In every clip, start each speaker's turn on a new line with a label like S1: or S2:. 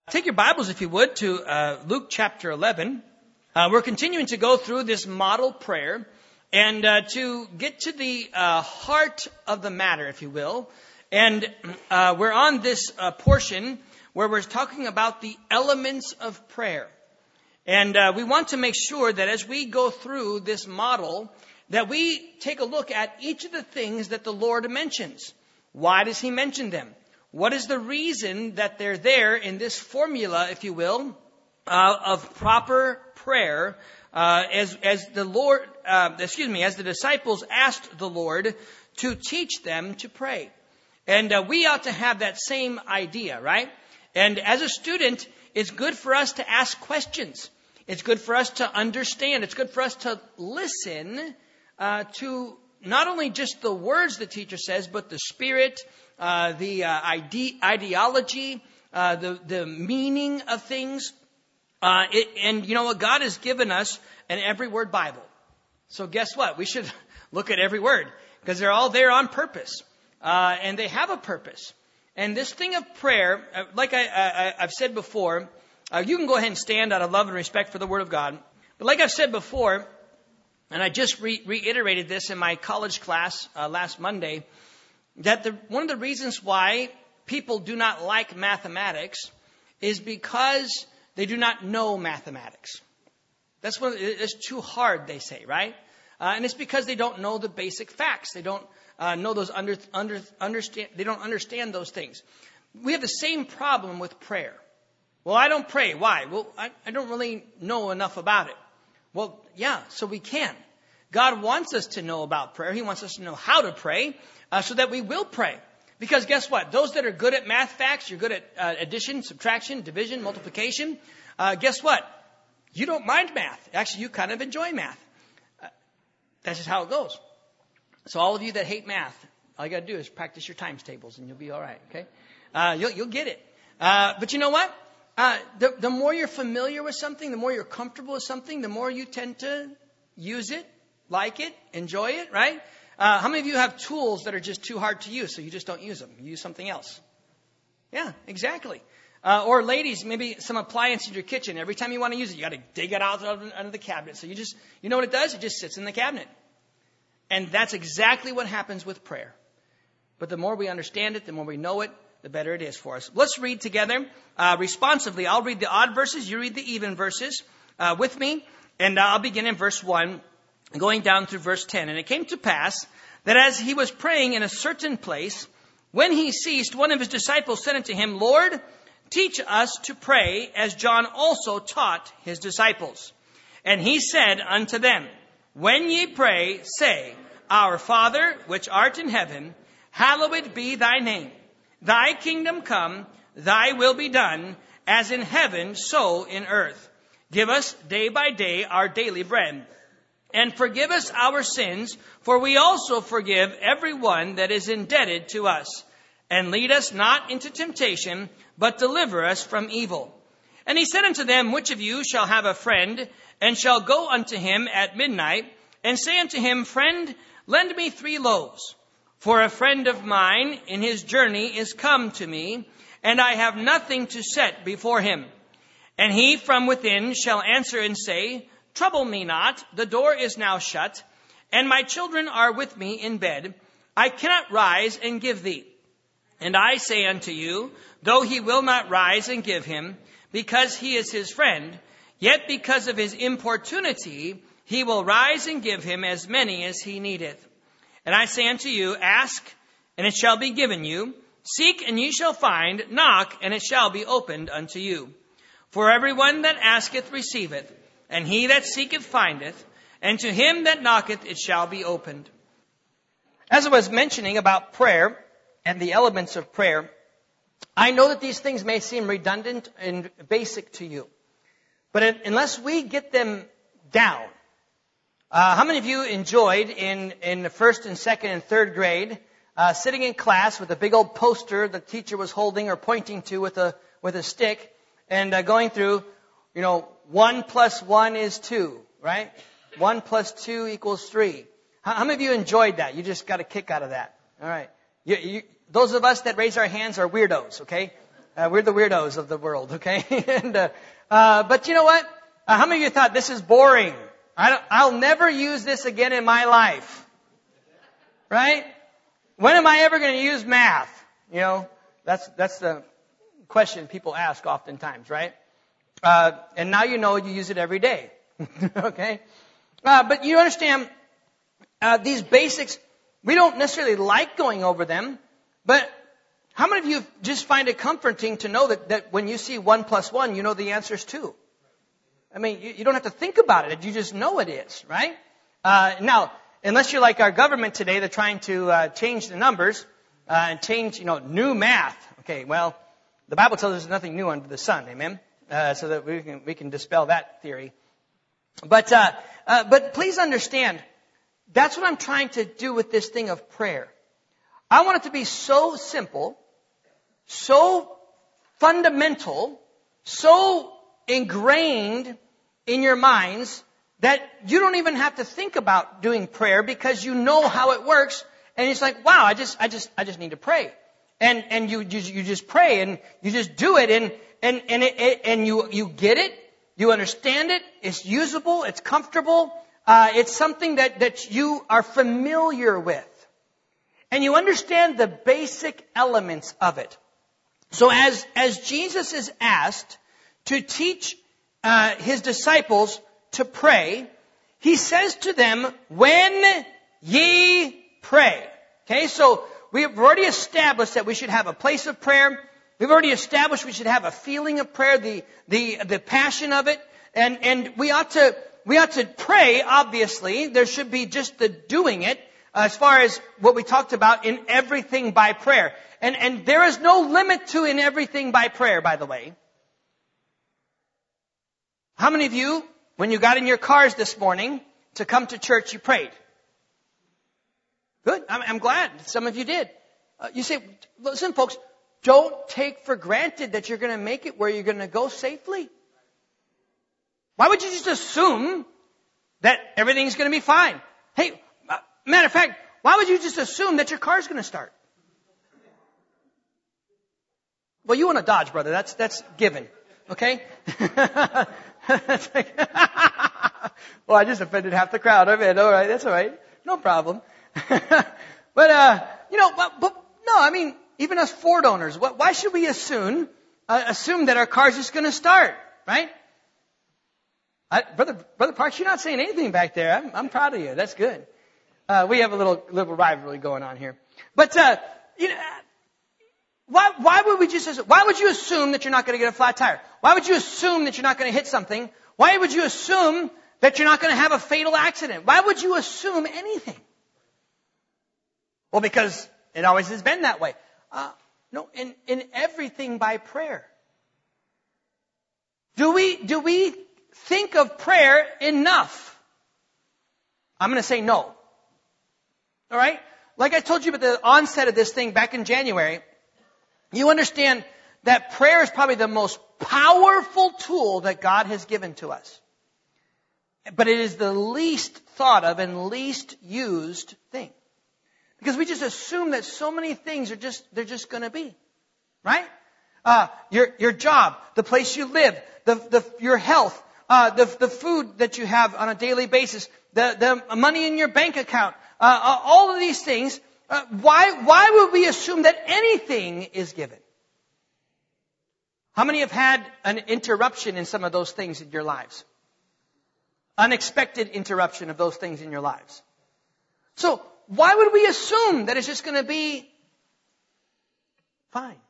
S1: Take your Bibles, if you would, to Luke chapter 11. We're continuing to go through this model prayer and to get to the heart of the matter, if you will. And we're on this portion where we're talking about the elements of prayer. And we want to make sure that as we go through this model, that we take a look at each of the things that the Lord mentions. Why does He mention them? What is the reason that they're there in this formula, if you will, of proper prayer, as the disciples asked the Lord to teach them to pray? And we ought to have that same idea, right? And as a student, it's good for us to ask questions. It's good for us to understand. It's good for us to listen to not only just the words the teacher says, but the spirit, the ideology, the meaning of things. And you know what? God has given us an every word Bible. So guess what? We should look at every word because they're all there on purpose. And they have a purpose. And this thing of prayer, like I've said before, you can go ahead and stand out of love and respect for the Word of God. But like I've said before, and I just reiterated this in my college class last Monday, that one of the reasons why people do not like mathematics is because they do not know mathematics. It's too hard, they say, right? And it's because they don't know the basic facts. They don't know those understand. They don't understand those things. We have the same problem with prayer. Well, I don't pray. Why? Well, I don't really know enough about it. Well, yeah, so we can. God wants us to know about prayer. He wants us to know how to pray so that we will pray. Because guess what? Those that are good at math facts, you're good at addition, subtraction, division, multiplication. Guess what? You don't mind math. Actually, you kind of enjoy math. That's just how it goes. So all of you that hate math, all you got to do is practice your times tables and you'll be all right, okay? You'll get it. But you know what? The more you're familiar with something, the more you're comfortable with something, the more you tend to use it, like it, enjoy it, right? How many of you have tools that are just too hard to use, so you just don't use them? You use something else. Yeah, exactly. Or ladies, maybe some appliance in your kitchen. Every time you want to use it, you got to dig it out under the cabinet. So you know what it does? It just sits in the cabinet. And that's exactly what happens with prayer. But the more we understand it, the more we know it, the better it is for us. Let's read together responsively. I'll read the odd verses. You read the even verses with me. And I'll begin in verse 1, going down through verse 10. And it came to pass that as he was praying in a certain place, when he ceased, one of his disciples said unto him, Lord, teach us to pray as John also taught his disciples. And he said unto them, when ye pray, say, Our Father, which art in heaven, hallowed be thy name. Thy kingdom come, thy will be done, as in heaven, so in earth. Give us day by day our daily bread. And forgive us our sins, for we also forgive every one that is indebted to us. And lead us not into temptation, but deliver us from evil. And he said unto them, which of you shall have a friend, and shall go unto him at midnight, and say unto him, Friend, lend me 3 loaves. For a friend of mine in his journey is come to me, and I have nothing to set before him. And he from within shall answer and say, Trouble me not, the door is now shut, and my children are with me in bed. I cannot rise and give thee. And I say unto you, though he will not rise and give him, because he is his friend, yet because of his importunity, he will rise and give him as many as he needeth. And I say unto you, ask, and it shall be given you. Seek, and ye shall find. Knock, and it shall be opened unto you. For everyone that asketh receiveth, and he that seeketh findeth, and to him that knocketh it shall be opened. As I was mentioning about prayer and the elements of prayer, I know that these things may seem redundant and basic to you. But unless we get them down, how many of you enjoyed in the first and second and third grade sitting in class with a big old poster the teacher was holding or pointing to with a stick and going through, 1 plus 1 is 2, right? 1 plus 2 equals 3. How many of you enjoyed that? You just got a kick out of that. All right. Those of us that raise our hands are weirdos, okay? We're the weirdos of the world, okay? But you know what? How many of you thought this is boring? I'll never use this again in my life. Right? When am I ever going to use math? You know, that's the question people ask oftentimes, right? And now you know you use it every day. Okay? But you understand, these basics, we don't necessarily like going over them, but how many of you just find it comforting to know that when you see 1 + 1, you know the answer is 2? I mean, you don't have to think about it. You just know it is, right? Now, unless you're like our government today, they're trying to change the numbers and change, new math. Okay, well, the Bible tells us there's nothing new under the sun, amen? So that we can dispel that theory. But please understand, that's what I'm trying to do with this thing of prayer. I want it to be so simple, so fundamental, so ingrained in your minds that you don't even have to think about doing prayer because you know how it works. And it's like, wow, I just need to pray. And you just pray and you just do it and you get it. You understand it. It's usable. It's comfortable. It's something that you are familiar with. And you understand the basic elements of it. So as Jesus is asked to teach his disciples to pray, he says to them, when ye pray. Okay, so we've already established that we should have a place of prayer. We've already established we should have a feeling of prayer, the passion of it. And we ought to pray, obviously. There should be just the doing it, as far as what we talked about in everything by prayer. And there is no limit to in everything by prayer, by the way. How many of you, when you got in your cars this morning to come to church, you prayed? Good. I'm glad some of you did. You say, listen, folks, don't take for granted that you're going to make it where you're going to go safely. Why would you just assume that everything's going to be fine? Hey, matter of fact, why would you just assume that your car's going to start? Well, you want a Dodge, brother. That's given. Okay? Well, I just offended half the crowd. I mean, all right, that's all right. No problem. But no, I mean, even us Ford owners, why should we assume that our car's just going to start, right? Brother Parks, you're not saying anything back there. I'm proud of you. That's good. We have a little rivalry going on here. But, why would you assume that you're not going to get a flat tire? Why would you assume that you're not going to hit something? Why would you assume that you're not going to have a fatal accident? Why would you assume anything? Well, because it always has been that way. No, in everything by prayer. Do we think of prayer enough? I'm going to say no. All right? Like I told you at the onset of this thing back in January, you understand that prayer is probably the most powerful tool that God has given to us. But it is the least thought of and least used thing. Because we just assume that so many things they're just going to be. Right? Your job, the place you live, your health, the food that you have on a daily basis, the money in your bank account, all of these things. Why would we assume that anything is given? How many have had an interruption in some of those things in your lives? Unexpected interruption of those things in your lives. So, why would we assume that it's just going to be fine?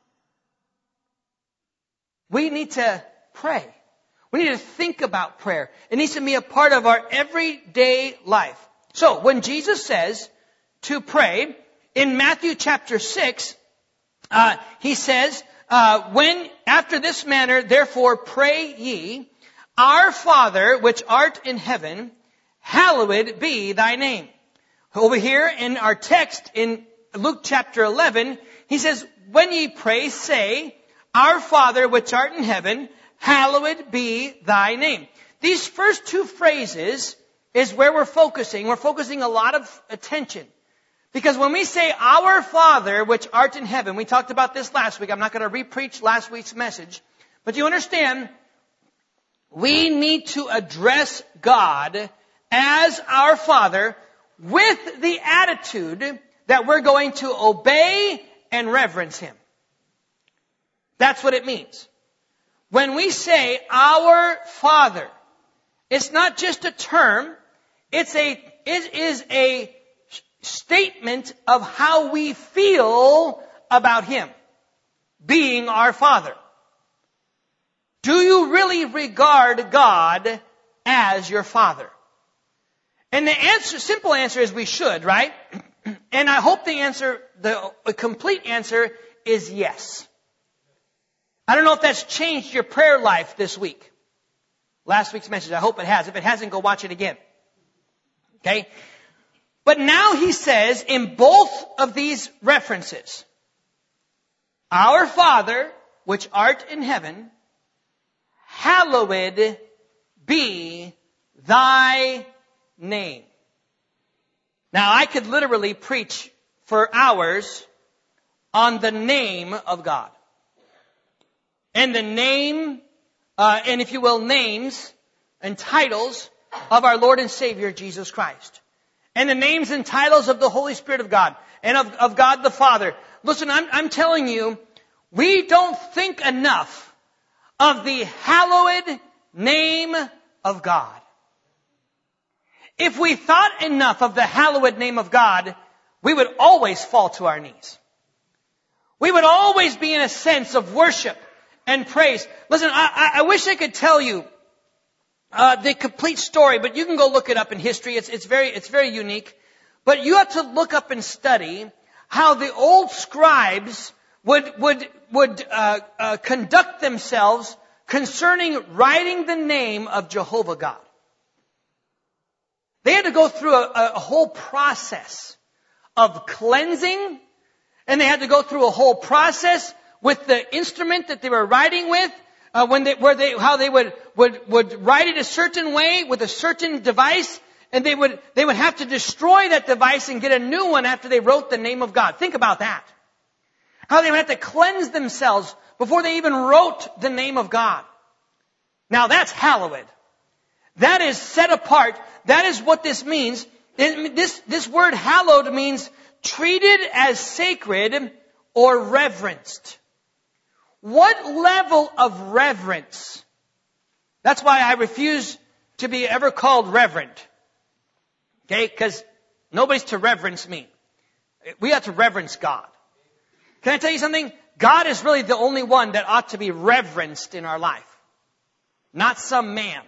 S1: We need to pray. We need to think about prayer. It needs to be a part of our everyday life. So, when Jesus says to pray, in Matthew chapter 6, he says, when after this manner, therefore pray ye, our Father which art in heaven, hallowed be thy name. Over here in our text in Luke chapter 11, he says, when ye pray, say, our Father which art in heaven, hallowed be thy name. These first two phrases is where we're focusing. We're focusing a lot of attention. Because when we say, Our Father, which art in heaven, we talked about this last week. I'm not going to re-preach last week's message. But you understand, we need to address God as our Father with the attitude that we're going to obey and reverence Him. That's what it means. When we say, Our Father, it's not just a term. It is a statement of how we feel about Him being our Father. Do you really regard God as your Father? And the simple answer is we should, right? And I hope the complete answer is yes. I don't know if that's changed your prayer life this week. Last week's message, I hope it has. If it hasn't, go watch it again. Okay? But now he says in both of these references, Our Father, which art in heaven, hallowed be thy name. Now I could literally preach for hours on the name of God. And the name, and if you will, names and titles of our Lord and Savior, Jesus Christ. And the names and titles of the Holy Spirit of God and of God the Father. Listen, I'm telling you, we don't think enough of the hallowed name of God. If we thought enough of the hallowed name of God, we would always fall to our knees. We would always be in a sense of worship and praise. Listen, I wish I could tell you the complete story, but you can go look it up in history. It's very unique. But you have to look up and study how the old scribes would conduct themselves concerning writing the name of Jehovah God. They had to go through a whole process of cleansing, and they had to go through a whole process with the instrument that they were writing with. How they would write it a certain way with a certain device, and they would have to destroy that device and get a new one after they wrote the name of God. Think about that. How they would have to cleanse themselves before they even wrote the name of God. Now that's hallowed. That is set apart. That is what this means. This word hallowed means treated as sacred or reverenced. What level of reverence? That's why I refuse to be ever called reverend. Okay? Because nobody's to reverence me. We have to reverence God. Can I tell you something? God is really the only one that ought to be reverenced in our life. Not some man.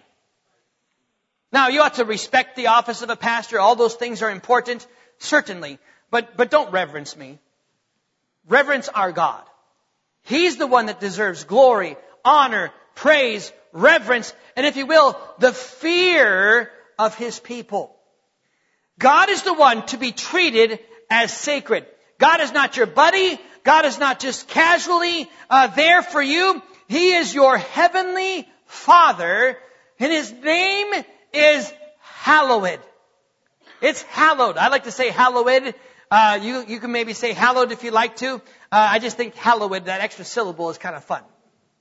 S1: Now, you ought to respect the office of a pastor. All those things are important. Certainly. But don't reverence me. Reverence our God. He's the one that deserves glory, honor, praise, reverence, and if you will, the fear of His people. God is the one to be treated as sacred. God is not your buddy. God is not just casually there for you. He is your heavenly Father, and His name is hallowed. It's hallowed. I like to say hallowed. You can maybe say hallowed if you like to. I just think hallowed, that extra syllable, is kind of fun.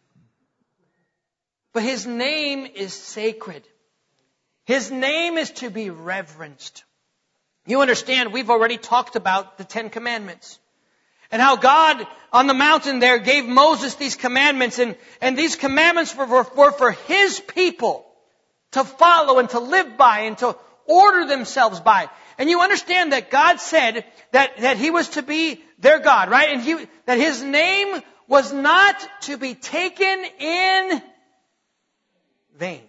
S1: But His name is sacred. His name is to be reverenced. You understand, we've already talked about the 10 Commandments. And how God on the mountain there gave Moses these commandments. And these commandments were for His people to follow and to live by and to order themselves by. And you understand that God said that He was to be their God, right? And that His name was not to be taken in vain.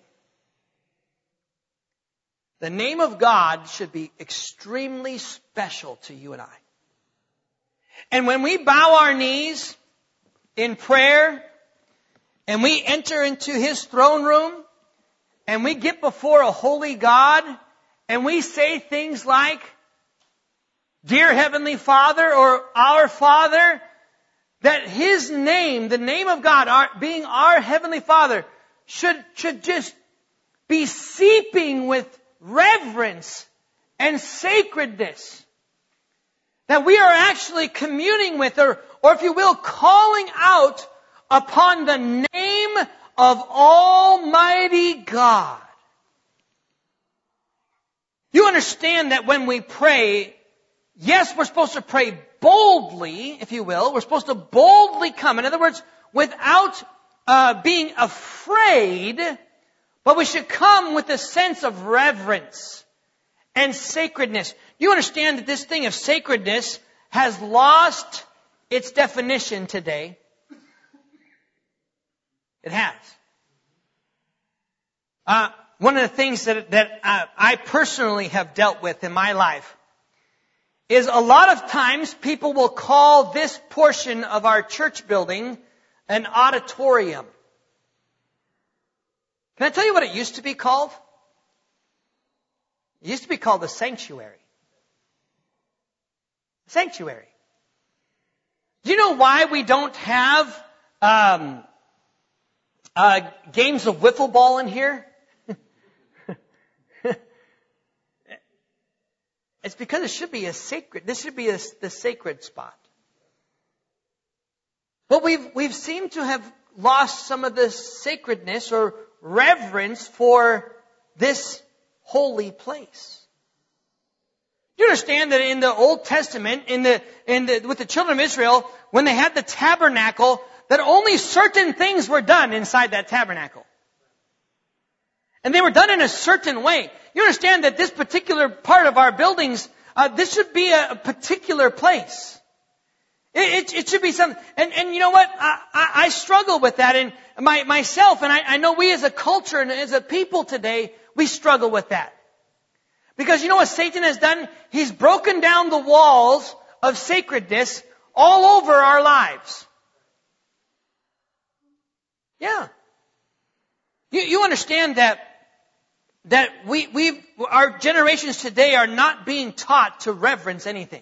S1: The name of God should be extremely special to you and I. And when we bow our knees in prayer and we enter into His throne room and we get before a holy God and we say things like, Dear Heavenly Father or Our Father, that His name, the name of God, being our Heavenly Father, should just be seeping with reverence and sacredness. that we are actually communing with, or if you will, calling out upon the name of Almighty God. You understand that when we pray, yes, we're supposed to pray boldly, if you will. We're supposed to boldly come. In other words, without being afraid, but we should come with a sense of reverence and sacredness. You understand that this thing of sacredness has lost its definition today. It has. One of the things that I personally have dealt with in my life is a lot of times people will call this portion of our church building an auditorium. Can I tell you what it used to be called? It used to be called the sanctuary. Sanctuary. Do you know why we don't have games of wiffle ball in here? It's because it should be this should be the sacred spot. But we've seemed to have lost some of the sacredness or reverence for this holy place. Do you understand that in the Old Testament, with the children of Israel, when they had the tabernacle, that only certain things were done inside that tabernacle? And they were done in a certain way. You understand that this particular part of our buildings, this should be a particular place. It should be something. And you know what? I struggle with that in myself, and I know we as a culture and as a people today, we struggle with that. Because you know what Satan has done? He's broken down the walls of sacredness all over our lives. Yeah. You understand that our generations today are not being taught to reverence anything.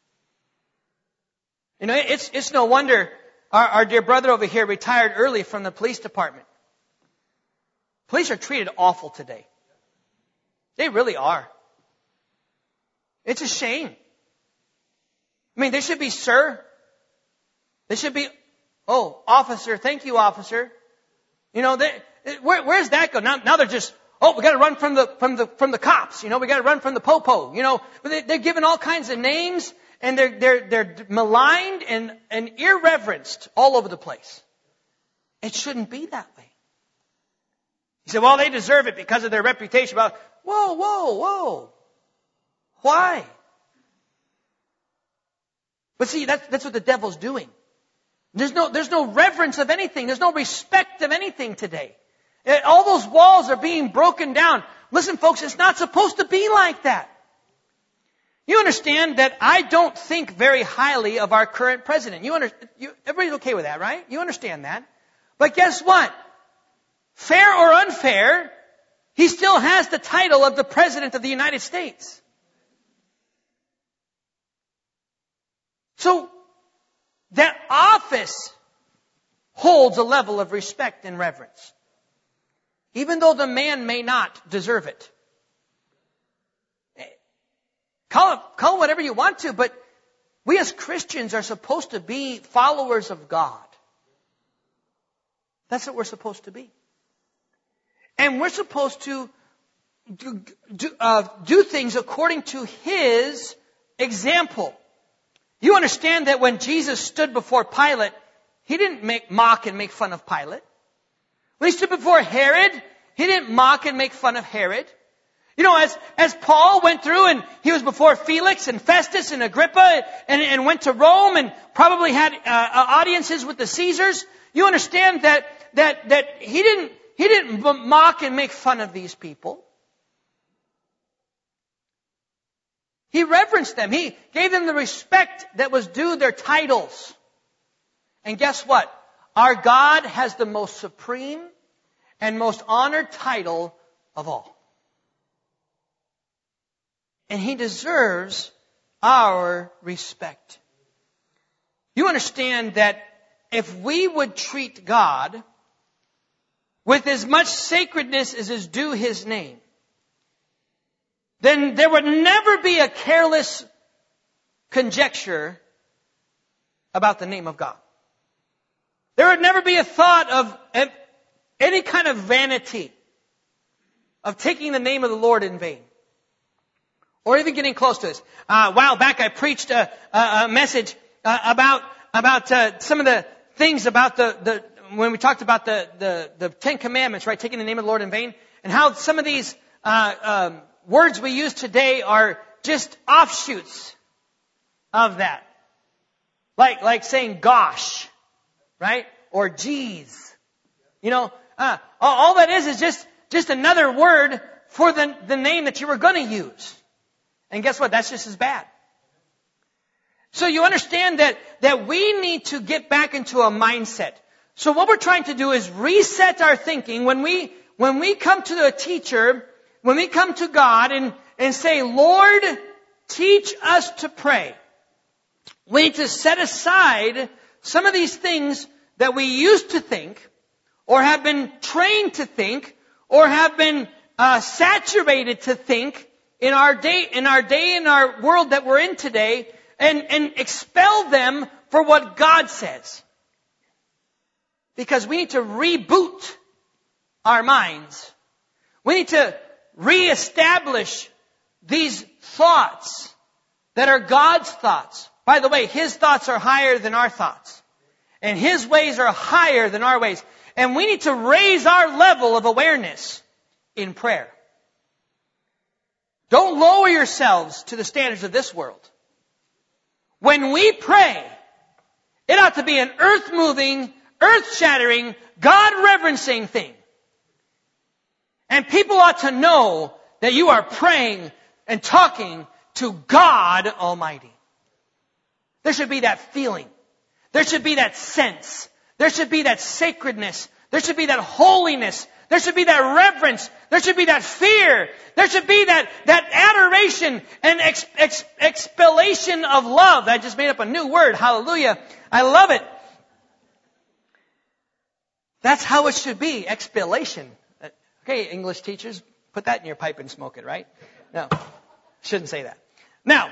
S1: You know, it's no wonder our dear brother over here retired early from the police department. Police are treated awful today. They really are. It's a shame. I mean, they should be sir. They should be, oh, officer. Thank you, officer. You know, where's that go? Now they're just, oh, we got to run from the cops. You know, we got to run from the popo. You know, they're given all kinds of names, and they're maligned and irreverenced all over the place. It shouldn't be that way. You say, well, they deserve it because of their reputation. Well, whoa. Why? But see, that's what the devil's doing. There's no reverence of anything. There's no respect of anything today. All those walls are being broken down. Listen, folks, it's not supposed to be like that. You understand that I don't think very highly of our current president. Everybody's okay with that, right? You understand that. But guess what? Fair or unfair, he still has the title of the President of the United States. So, that office holds a level of respect and reverence, even though the man may not deserve it. Call it whatever you want to, but we as Christians are supposed to be followers of God. That's what we're supposed to be. And we're supposed to do things according to His example. You understand that when Jesus stood before Pilate, He didn't mock and make fun of Pilate. When He stood before Herod, He didn't mock and make fun of Herod. You know, as Paul went through and he was before Felix and Festus and Agrippa and went to Rome and probably had audiences with the Caesars, you understand that he didn't mock and make fun of these people. He reverenced them. He gave them the respect that was due their titles. And guess what? Our God has the most supreme and most honored title of all. And He deserves our respect. You understand that if we would treat God with as much sacredness as is due His name, then there would never be a careless conjecture about the name of God. There would never be a thought of any kind of vanity of taking the name of the Lord in vain. Or even getting close to this. A while back I preached a message about some of the things about when we talked about the Ten Commandments, right? Taking the name of the Lord in vain. And how some of these words we use today are just offshoots of that. Like saying gosh, right? Or geez. You know, all that is just another word for the name that you were going to use. And guess what? That's just as bad. So you understand that we need to get back into a mindset. So what we're trying to do is reset our thinking when we come to a teacher, when we come to God and say, Lord, teach us to pray. We need to set aside some of these things that we used to think, or have been trained to think, or have been saturated to think in our world that we're in today, and expel them for what God says. Because we need to reboot our minds. We need to reestablish these thoughts that are God's thoughts. By the way, His thoughts are higher than our thoughts. And His ways are higher than our ways. And we need to raise our level of awareness in prayer. Don't lower yourselves to the standards of this world. When we pray, it ought to be an earth-moving, earth-shattering, God-reverencing thing. And people ought to know that you are praying and talking to God Almighty. There should be that feeling. There should be that sense. There should be that sacredness. There should be that holiness. There should be that reverence. There should be that fear. There should be that adoration and expellation of love. I just made up a new word. Hallelujah. I love it. That's how it should be. Expellation. Okay, English teachers, put that in your pipe and smoke it, right? No, shouldn't say that. Now,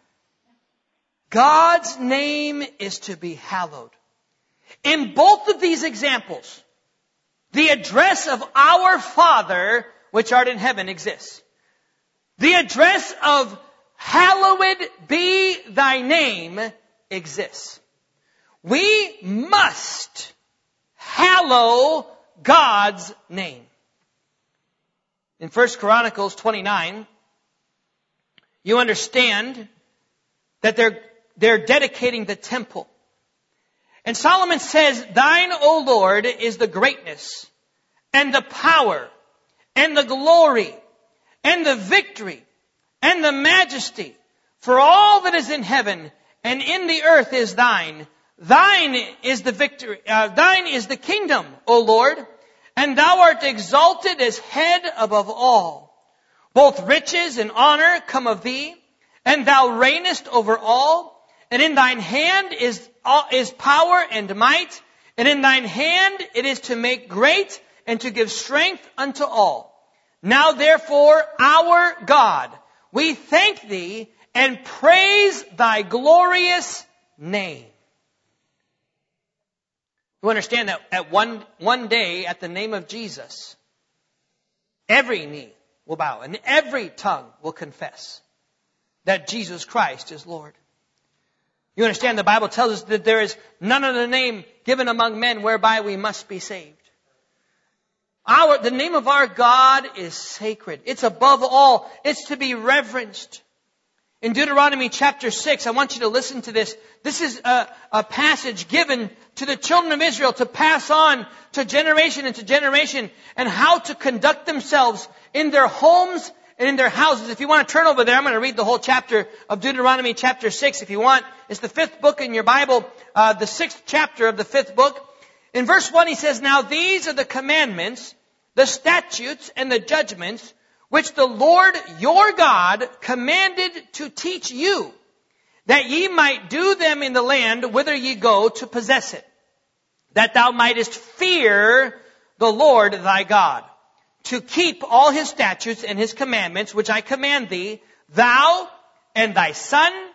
S1: God's name is to be hallowed. In both of these examples, the address of our Father, which art in heaven, exists. The address of hallowed be thy name exists. We must hallow God's name. In 1 Chronicles 29, you understand that they're dedicating the temple. And Solomon says, Thine, O Lord, is the greatness, and the power, and the glory, and the victory, and the majesty. For all that is in heaven and in the earth is thine. Thine is the victory. Thine is the kingdom, O Lord, and thou art exalted as head above all. Both riches and honor come of thee, and thou reignest over all. And in thine hand is power and might, and in thine hand it is to make great and to give strength unto all. Now therefore, our God, we thank thee and praise thy glorious name. You understand that at one day, at the name of Jesus, every knee will bow and every tongue will confess that Jesus Christ is Lord. You understand the Bible tells us that there is none other name given among men whereby we must be saved. The name of our God is sacred. It's above all. It's to be reverenced. In Deuteronomy chapter 6, I want you to listen to this. This is a passage given to the children of Israel to pass on to generation and to generation, and how to conduct themselves in their homes and in their houses. If you want to turn over there, I'm going to read the whole chapter of Deuteronomy chapter 6 if you want. It's the 5th book in your Bible, the 6th chapter of the 5th book. In verse 1 he says, Now these are the commandments, the statutes, and the judgments, which the Lord your God commanded to teach you, that ye might do them in the land whither ye go to possess it, that thou mightest fear the Lord thy God, to keep all His statutes and His commandments, which I command thee, thou and thy son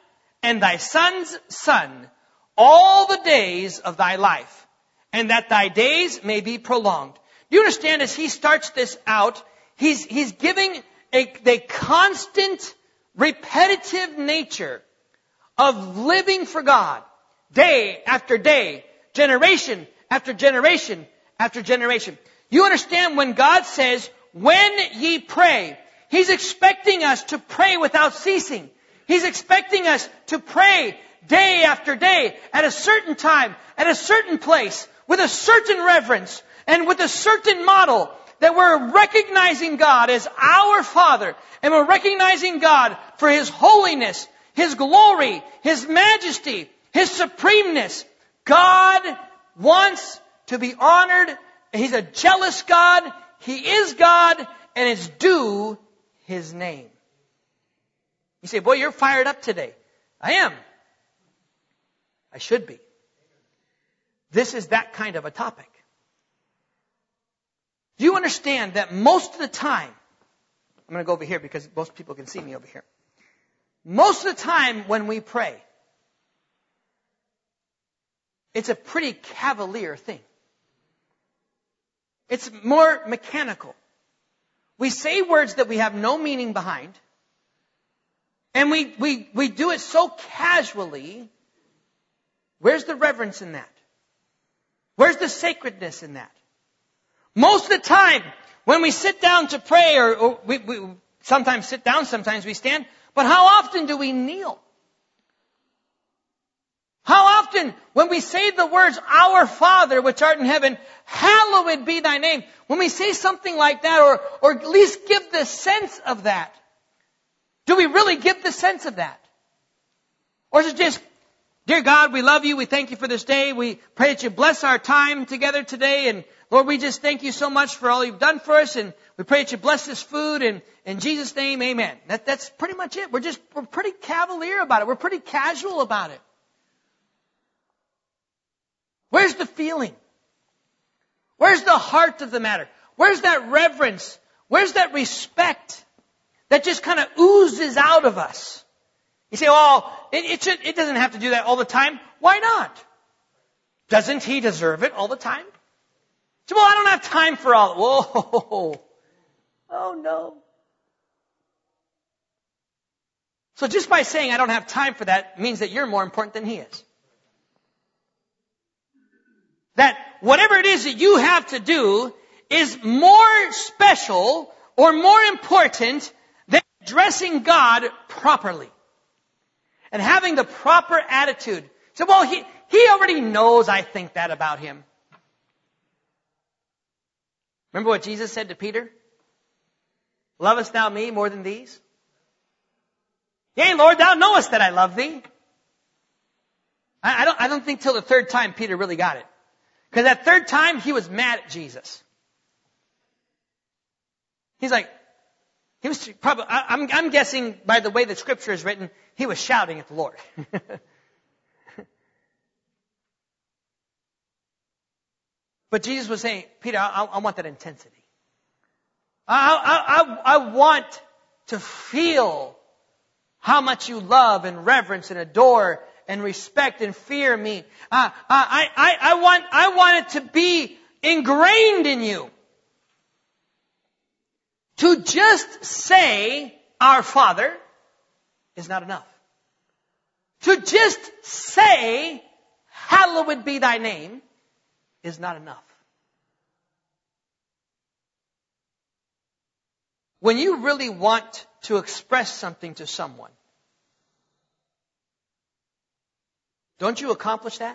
S1: and thy son's son all the days of thy life, and that thy days may be prolonged. Do you understand, as he starts this out, he's giving the constant, repetitive nature of living for God, day after day, generation after generation after generation. You understand, when God says, when ye pray, He's expecting us to pray without ceasing. He's expecting us to pray day after day, at a certain time, at a certain place, with a certain reverence, and with a certain model, that we're recognizing God as our Father, and we're recognizing God for His holiness, His glory, His majesty, His supremeness. God wants to be honored. He's a jealous God. He is God, and it's due His name. You say, boy, you're fired up today. I am. I should be. This is that kind of a topic. Do you understand that most of the time, I'm going to go over here because most people can see me over here. Most of the time when we pray, it's a pretty cavalier thing. It's more mechanical. We say words that we have no meaning behind. And we do it so casually. Where's the reverence in that? Where's the sacredness in that? Most of the time, when we sit down to pray, or we sometimes sit down, sometimes we stand, but how often do we kneel? How often, when we say the words, Our Father, which art in heaven, hallowed be thy name, when we say something like that, or at least give the sense of that, do we really give the sense of that? Or is it just, Dear God, we love you, we thank you for this day, we pray that you bless our time together today, and Lord, we just thank you so much for all you've done for us, and we pray that you bless this food, and in Jesus' name, amen. That's pretty much it. We're pretty cavalier about it. We're pretty casual about it. Where's the feeling? Where's the heart of the matter? Where's that reverence? Where's that respect that just kind of oozes out of us? You say, it doesn't have to do that all the time. Why not? Doesn't He deserve it all the time? So, I don't have time for all. Whoa. Oh, no. So just by saying I don't have time for that means that you're more important than He is. That whatever it is that you have to do is more special or more important than addressing God properly. And having the proper attitude. So, He already knows I think that about Him. Remember what Jesus said to Peter? Lovest thou me more than these? Yea, Lord, thou knowest that I love thee. I don't think till the third time Peter really got it. Because that third time he was mad at Jesus. He's like, he was probably, I'm guessing by the way the scripture is written, he was shouting at the Lord. But Jesus was saying, Peter, I want that intensity. I want to feel how much you love and reverence and adore and respect and fear me. I want it to be ingrained in you. To just say, Our Father, is not enough. To just say, hallowed be thy name, is not enough. When you really want to express something to someone, don't you accomplish that?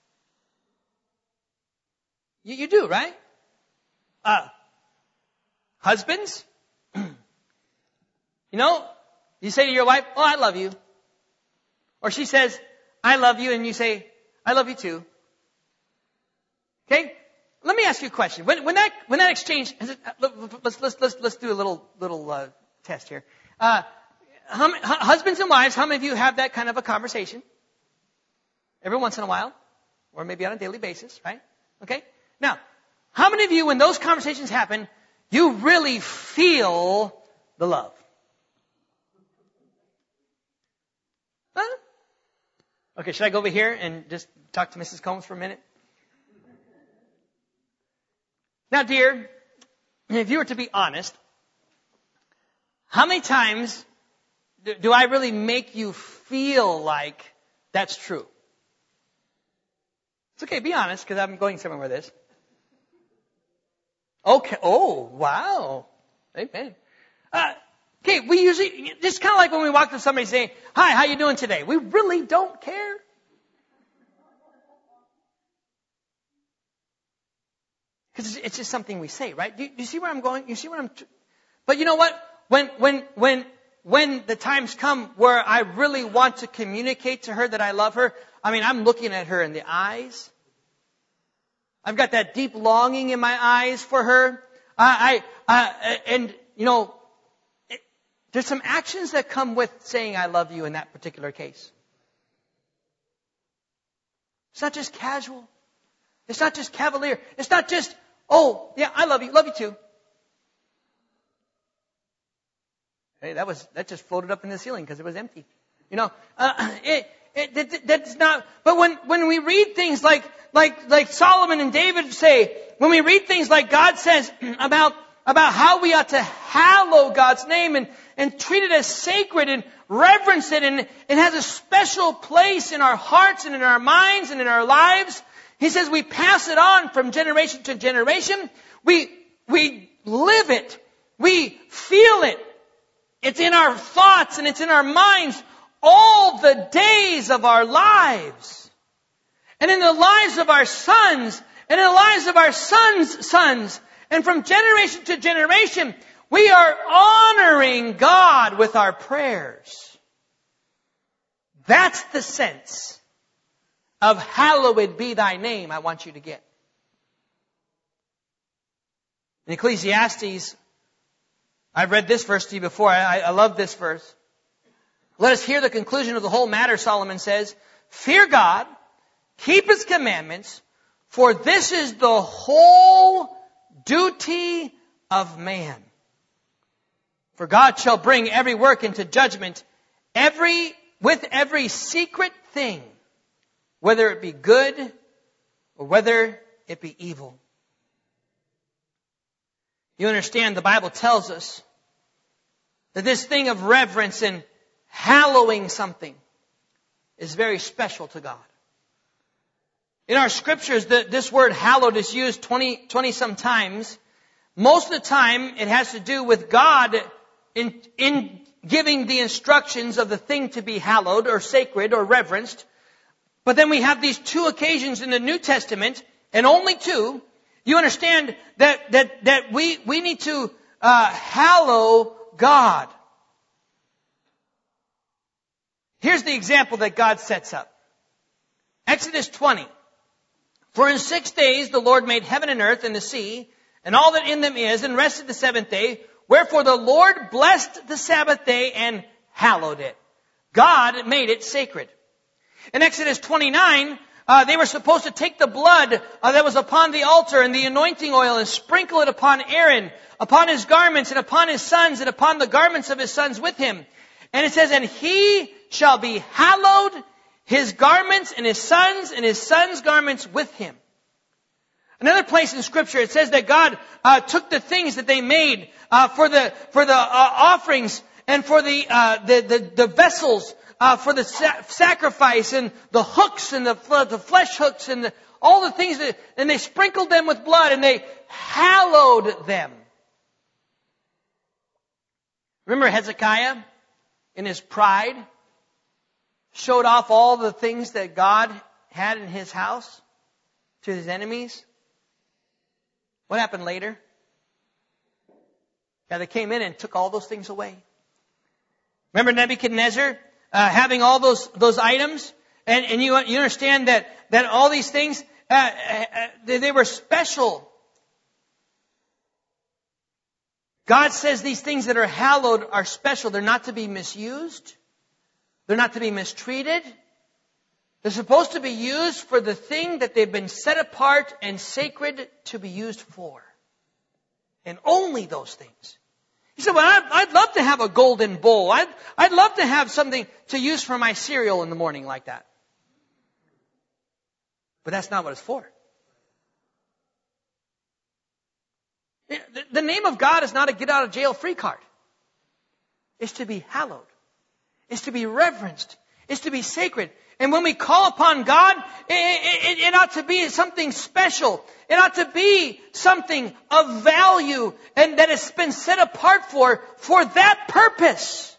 S1: You do, right? Husbands, you say to your wife, oh, I love you. Or she says, I love you, and you say, I love you too. Okay? Let me ask you a question. When that exchange, let's do a little test here. Husbands and wives, how many of you have that kind of a conversation? Every once in a while, or maybe on a daily basis, right? Okay? Now, how many of you, when those conversations happen, you really feel the love? Huh? Okay, should I go over here and just talk to Mrs. Combs for a minute? Now, dear, if you were to be honest, how many times do I really make you feel like that's true? It's okay, be honest, because I'm going somewhere with this. Okay, oh, wow. Amen. Okay, we usually, just kind of like when we walk to somebody and say, hi, how you doing today? We really don't care. Because it's just something we say, right? Do you see where I'm going? You see where but you know what? When the times come where I really want to communicate to her that I love her, I mean, I'm looking at her in the eyes. I've got that deep longing in my eyes for her. And you know, there's some actions that come with saying I love you in that particular case. It's not just casual. It's not just cavalier. It's not just, oh, yeah, I love you too. Hey, that just floated up in the ceiling because it was empty. You know, that's not, but when we read things like Solomon and David say, when we read things like God says about how we ought to hallow God's name and treat it as sacred and reverence it, and it has a special place in our hearts and in our minds and in our lives. He says we pass it on from generation to generation. We live it. We feel it. It's in our thoughts and it's in our minds all the days of our lives. And in the lives of our sons, and in the lives of our sons' sons. And from generation to generation, we are honoring God with our prayers. That's the sense of hallowed be thy name I want you to get. In Ecclesiastes, I've read this verse to you before. I love this verse. Let us hear the conclusion of the whole matter, Solomon says. Fear God, keep His commandments, for this is the whole duty of man. For God shall bring every work into judgment, with every secret thing, whether it be good or whether it be evil. You understand, the Bible tells us that this thing of reverence and hallowing something is very special to God. In our scriptures, this word hallowed is used 20 some times. Most of the time, it has to do with God in giving the instructions of the thing to be hallowed or sacred or reverenced. But then we have these two occasions in the New Testament, and only two. You understand that we need to hallow God. Here's the example that God sets up. Exodus 20. For in 6 days the Lord made heaven and earth and the sea, and all that in them is, and rested the seventh day. Wherefore the Lord blessed the Sabbath day and hallowed it. God made it sacred. In Exodus 29, they were supposed to take the blood that was upon the altar and the anointing oil and sprinkle it upon Aaron, upon his garments and upon his sons and upon the garments of his sons with him. And it says, and he shall be hallowed, his garments and his sons' garments with him. Another place in Scripture, it says that God took the things that they made for the offerings and for the vessels for the sacrifice and the hooks and the flesh hooks and all the things and they sprinkled them with blood and they hallowed them. Remember Hezekiah in his pride showed off all the things that God had in his house to his enemies? What happened later? Yeah, they came in and took all those things away. Remember Nebuchadnezzar having all those items? And you understand that all these things, they were special. God says these things that are hallowed are special. They're not to be misused. They're not to be mistreated. They're supposed to be used for the thing that they've been set apart and sacred to be used for. And only those things. He said, well, I'd love to have a golden bowl. I'd love to have something to use for my cereal in the morning like that. But that's not what it's for. The name of God is not a get out of jail free card. It's to be hallowed. It's to be reverenced. It's to be sacred. And when we call upon God, it ought to be something special. It ought to be something of value and that has been set apart for that purpose.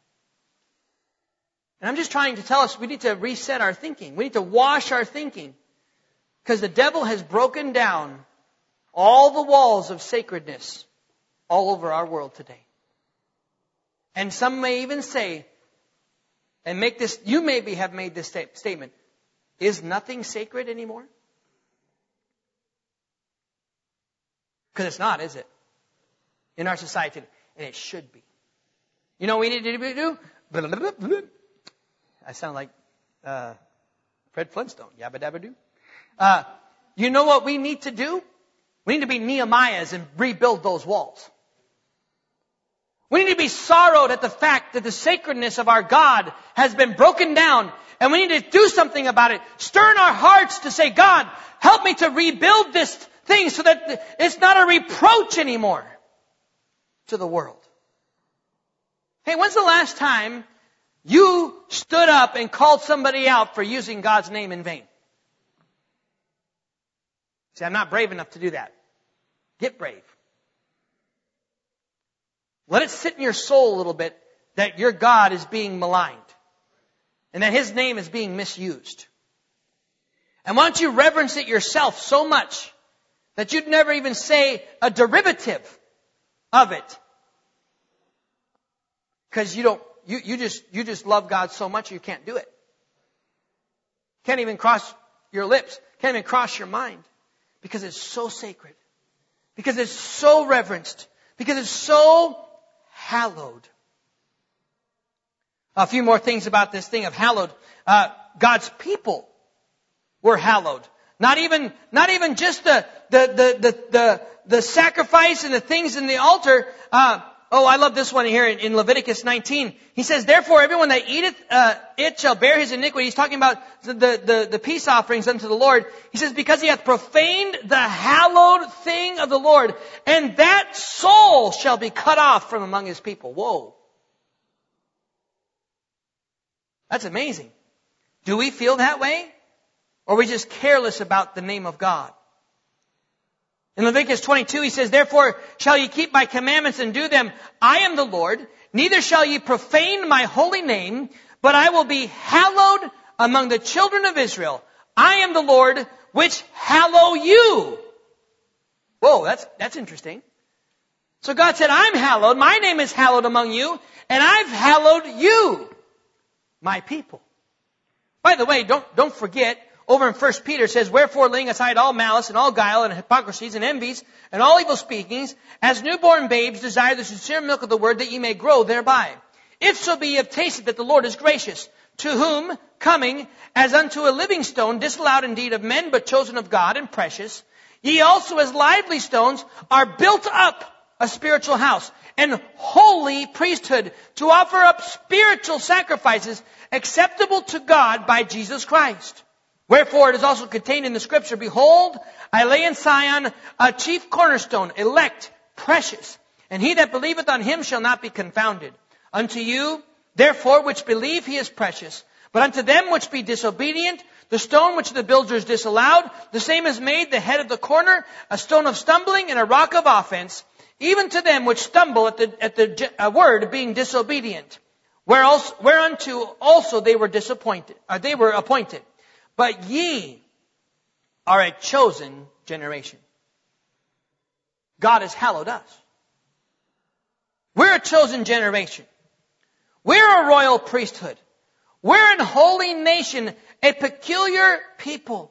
S1: And I'm just trying to tell us we need to reset our thinking. We need to wash our thinking. Because the devil has broken down all the walls of sacredness all over our world today. And some may even say, and make this, you maybe have made this statement, is nothing sacred anymore? Because it's not, is it? In our society. And it should be. You know what we need to do? I sound like Fred Flintstone. Yabba dabba doo. You know what we need to do? We need to be Nehemiahs and rebuild those walls. We need to be sorrowed at the fact that the sacredness of our God has been broken down. And we need to do something about it. Stir in our hearts to say, God, help me to rebuild this thing so that it's not a reproach anymore to the world. Hey, when's the last time you stood up and called somebody out for using God's name in vain? See, I'm not brave enough to do that. Get brave. Let it sit in your soul a little bit that your God is being maligned and that His name is being misused. And why don't you reverence it yourself so much that you'd never even say a derivative of it? Because you just love God so much you can't do it. Can't even cross your lips. Can't even cross your mind. Because it's so sacred. Because it's so reverenced. Because it's so hallowed. A few more things about this thing of hallowed. God's people were hallowed. Not even just the sacrifice and the things in the altar. I love this one here in Leviticus 19. He says, therefore everyone that eateth it shall bear his iniquity. He's talking about the peace offerings unto the Lord. He says, because he hath profaned the hallowed thing of the Lord, and that soul shall be cut off from among his people. Whoa. That's amazing. Do we feel that way? Or are we just careless about the name of God? In Leviticus 22, he says, therefore shall ye keep my commandments and do them. I am the Lord. Neither shall ye profane my holy name, but I will be hallowed among the children of Israel. I am the Lord, which hallow you. Whoa, that's interesting. So God said, I'm hallowed. My name is hallowed among you, and I've hallowed you, my people. By the way, don't forget, over in 1 Peter it says, wherefore laying aside all malice and all guile and hypocrisies and envies and all evil speakings, as newborn babes desire the sincere milk of the word that ye may grow thereby. If so be ye have tasted that the Lord is gracious, to whom coming as unto a living stone, disallowed indeed of men, but chosen of God and precious, ye also as lively stones are built up a spiritual house and holy priesthood to offer up spiritual sacrifices acceptable to God by Jesus Christ. Wherefore it is also contained in the scripture, behold, I lay in Sion a chief cornerstone, elect, precious, and he that believeth on him shall not be confounded. Unto you, therefore, which believe, he is precious. But unto them which be disobedient, the stone which the builders disallowed, the same is made the head of the corner, a stone of stumbling and a rock of offense, even to them which stumble at the word, being disobedient. Whereunto also they were appointed. But ye are a chosen generation. God has hallowed us. We're a chosen generation. We're a royal priesthood. We're an holy nation, a peculiar people.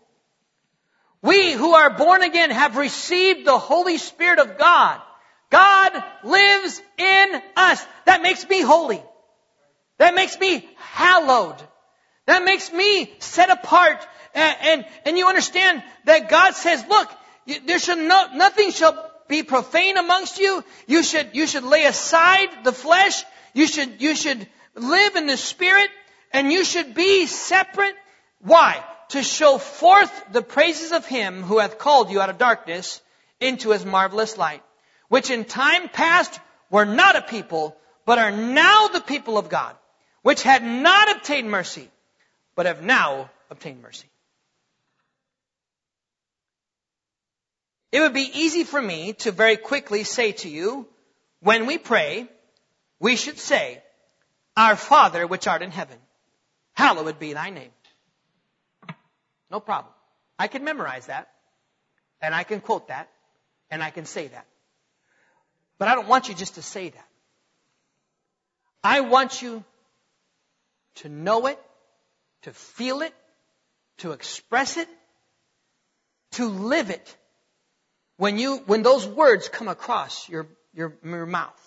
S1: We who are born again have received the Holy Spirit of God. God lives in us. That makes me holy. That makes me hallowed. That makes me set apart. And you understand that God says, look, nothing shall be profane amongst you. You should lay aside the flesh. You should live in the Spirit, and you should be separate. Why? to show forth the praises of him who hath called you out of darkness into his marvelous light, which in time past were not a people, but are now the people of God, which had not obtained mercy, but have now obtained mercy. It would be easy for me to very quickly say to you, when we pray, we should say, Our Father which art in heaven, hallowed be thy name. No problem. I can memorize that, and I can quote that, and I can say that. But I don't want you just to say that. I want you to know it, to feel it, to express it, to live it when those words come across your mouth.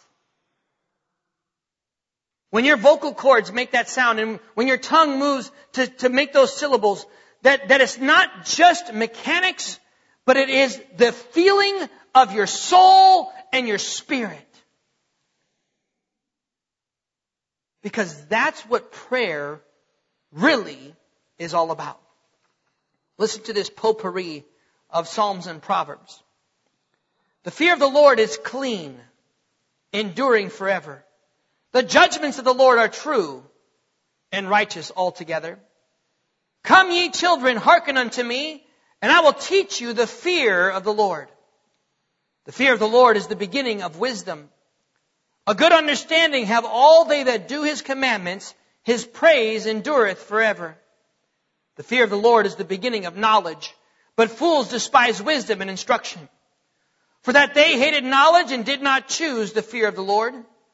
S1: When your vocal cords make that sound and when your tongue moves to make those syllables, that it's not just mechanics, but it is the feeling of your soul and your spirit. Because that's what prayer really is all about. Listen to this potpourri of Psalms and Proverbs. The fear of the Lord is clean, enduring forever. The judgments of the Lord are true and righteous altogether. Come ye children, hearken unto me, and I will teach you the fear of the Lord. The fear of the Lord is the beginning of wisdom. A good understanding have all they that do his commandments. His praise endureth forever. The fear of the Lord is the beginning of knowledge, but fools despise wisdom and instruction. For that they hated knowledge and did not choose the fear of the Lord.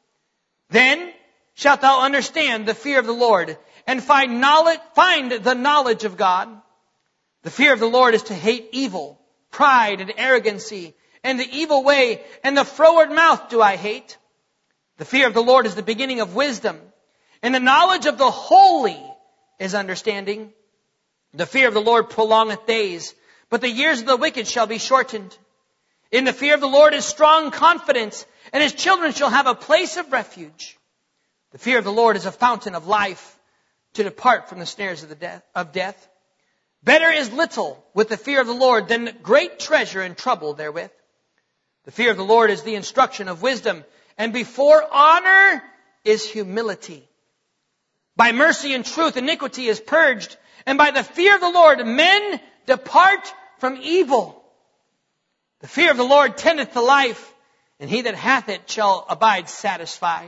S1: Then shalt thou understand the fear of the Lord, and find the knowledge of God. The fear of the Lord is to hate evil, pride and arrogancy, and the evil way, and the froward mouth do I hate. The fear of the Lord is the beginning of wisdom, and the knowledge of the holy is understanding. The fear of the Lord prolongeth days, but the years of the wicked shall be shortened. In the fear of the Lord is strong confidence, and his children shall have a place of refuge. The fear of the Lord is a fountain of life, to depart from the snares of death. Better is little with the fear of the Lord than great treasure and trouble therewith. The fear of the Lord is the instruction of wisdom, and before honor is humility. By mercy and truth iniquity is purged, and by the fear of the Lord men depart from evil. The fear of the Lord tendeth to life, and he that hath it shall abide satisfied.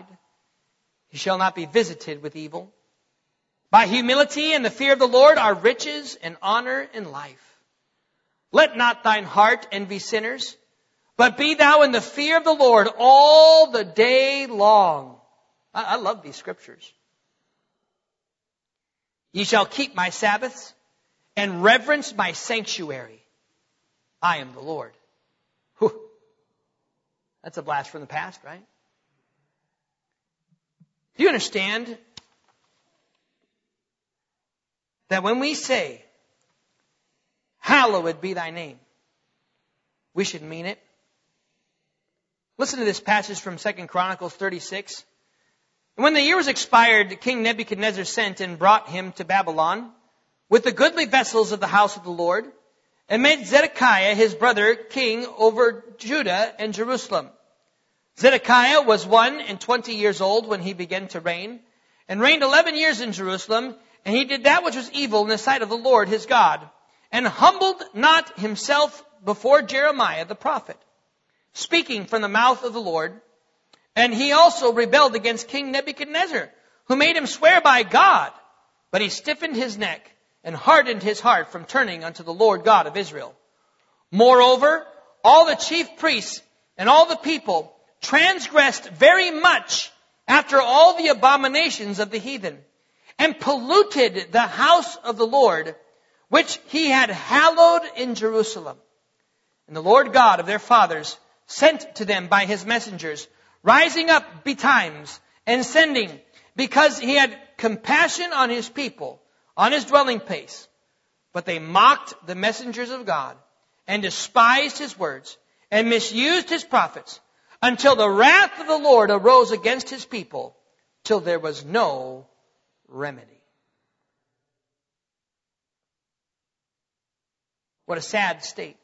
S1: He shall not be visited with evil. By humility and the fear of the Lord are riches and honor and life. Let not thine heart envy sinners, but be thou in the fear of the Lord all the day long. I love these scriptures. Ye shall keep my Sabbaths and reverence my sanctuary. I am the Lord. Whew. That's a blast from the past, right? Do you understand that when we say, hallowed be thy name, we should mean it? Listen to this passage from 2 Chronicles 36. And when the year was expired, King Nebuchadnezzar sent and brought him to Babylon with the goodly vessels of the house of the Lord, and made Zedekiah his brother king over Judah and Jerusalem. Zedekiah was 21 years old when he began to reign, and reigned 11 years in Jerusalem, and he did that which was evil in the sight of the Lord his God, and humbled not himself before Jeremiah the prophet, speaking from the mouth of the Lord. And he also rebelled against King Nebuchadnezzar, who made him swear by God, but he stiffened his neck and hardened his heart from turning unto the Lord God of Israel. Moreover, all the chief priests and all the people transgressed very much after all the abominations of the heathen, and polluted the house of the Lord, which he had hallowed in Jerusalem. And the Lord God of their fathers sent to them by his messengers, rising up betimes and sending, because he had compassion on his people, on his dwelling place. But they mocked the messengers of God, and despised his words, and misused his prophets, until the wrath of the Lord arose against his people, till there was no remedy. What a sad state.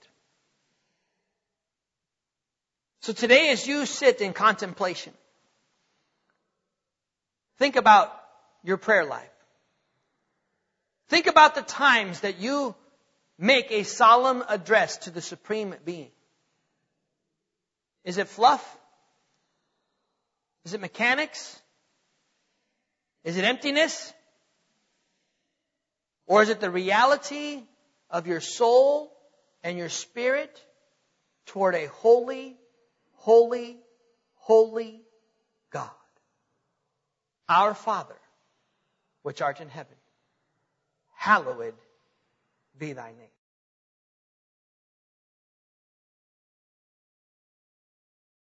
S1: So today, as you sit in contemplation, think about your prayer life. Think about the times that you make a solemn address to the Supreme Being. Is it fluff? Is it mechanics? Is it emptiness? Or is it the reality of your soul and your spirit toward a holy, holy, holy God? Our Father, which art in heaven, hallowed be thy name.